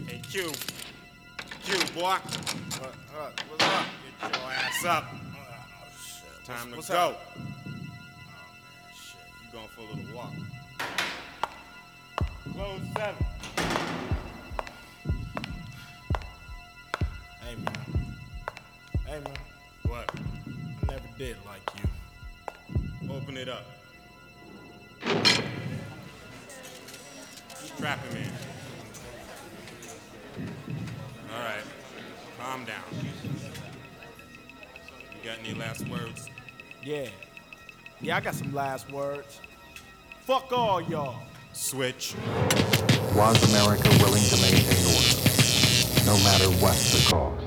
Hey, Q. Q, boy. What's up? Get your ass up. Shit. Time What's to go. up? Oh, man, shit. You going for a little walk. Close 7. Hey, man. Hey, man. What? I never did like you. Open it up. Trap him in. All right. Calm down. You got any last words? Yeah, I got some last words. Fuck all y'all. Switch. Was America willing to maintain order, no matter what the cost?